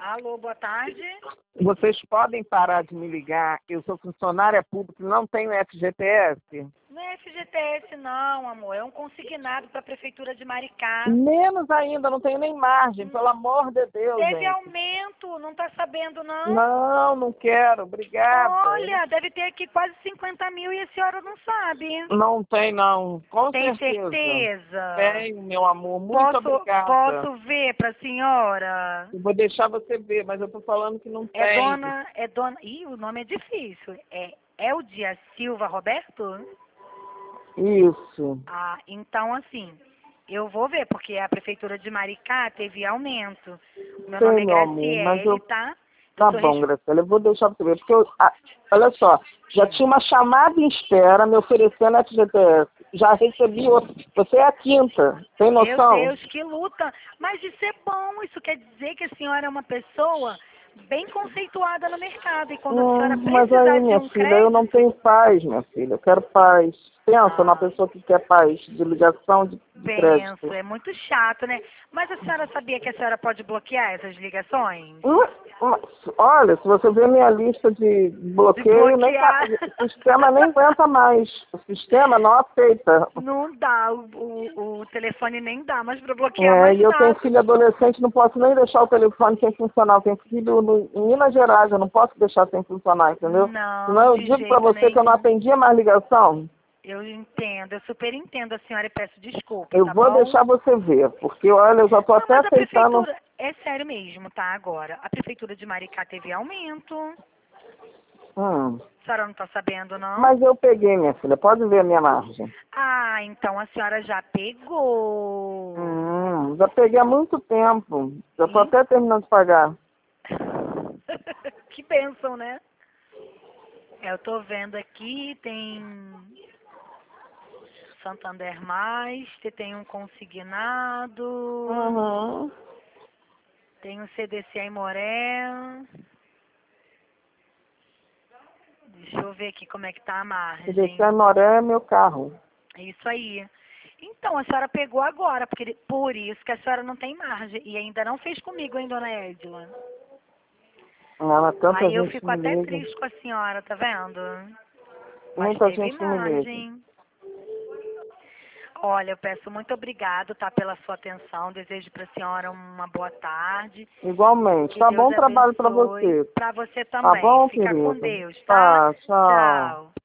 Alô, boa tarde. Vocês podem parar de me ligar. Eu sou funcionária pública e não tenho FGTS. Não é FGTS não, amor. É um consignado para a Prefeitura de Maricá. Menos ainda, não tenho nem margem, pelo amor de Deus, Teve gente. aumento, não tá sabendo não? Não, não quero, obrigada. Olha, deve ter aqui quase 50 mil e a senhora não sabe. Não tem, não. Com Tem certeza. certeza? Tenho, meu amor. Muito obrigada. Posso ver para a senhora? Eu vou deixar você ver, mas eu tô falando que não tem. É dona... Ih, o nome é difícil. É Eldia Silva Roberto? Isso. Ah, então assim, eu vou ver, porque a Prefeitura de Maricá teve aumento. Meu nome é Meu amor, mas Graciele, tá? Tá bom, Graciela, eu vou deixar você ver, porque olha só, já tinha uma chamada em espera me oferecendo FGTS, já recebi outra, você é a quinta, tem noção? Meu Deus, que luta! Mas isso é bom, isso quer dizer que a senhora é uma pessoa bem conceituada no mercado, e quando a senhora Mas precisar aí, de minha um filha, eu não crédito... tenho paz, minha filha, eu quero paz. Pensa na Ah, pessoa que quer paz, de ligação de crédito. penso, é muito chato, né? Mas a senhora sabia que a senhora pode bloquear essas ligações? Mas, olha, se você ver minha lista de De bloqueio, bloquear. o sistema nem aguenta mais. O sistema não aceita. Não dá, o telefone nem dá mais para bloquear E mais eu tenho nada. filho adolescente, não posso nem deixar o telefone sem funcionar. Eu tenho filho em Minas Gerais, eu não posso deixar sem funcionar, entendeu? Senão Não, eu de digo pra jeito você que eu não nenhum. atendia mais ligação. Eu entendo, eu super entendo a senhora e peço desculpa, Eu tá vou bom? deixar você ver, porque olha, eu já tô Não, até mas a aceitando. prefeitura, é sério mesmo, tá? Agora, a prefeitura de Maricá teve aumento. Hum. A senhora não tá sabendo, não? Mas eu peguei, minha filha, pode ver a minha margem. Ah, então a senhora já pegou. Já peguei há muito tempo. Já tô Ih. até terminando de pagar. Que bênção, né? Eu tô vendo aqui, tem Santander Mais, tem um consignado, Uhum. tem um CDC Aimoré. Deixa eu ver aqui como é que tá a Se margem. deixar Moré é meu carro. É isso aí. Então, a senhora pegou agora, porque por isso que a senhora não tem margem. E ainda não fez comigo, hein, dona Edila? Tanta Aí eu gente fico me até liga. triste com a senhora, tá vendo? Mas Muita teve gente me liga. margem. Olha, eu peço muito obrigado, tá, pela sua atenção. Desejo para a senhora uma boa tarde. Igualmente. Que Tá Deus bom trabalho pra abençoe. você. Para você Tá também. bom, Fica com querido? Deus, tá? Tá, tchau. Tchau.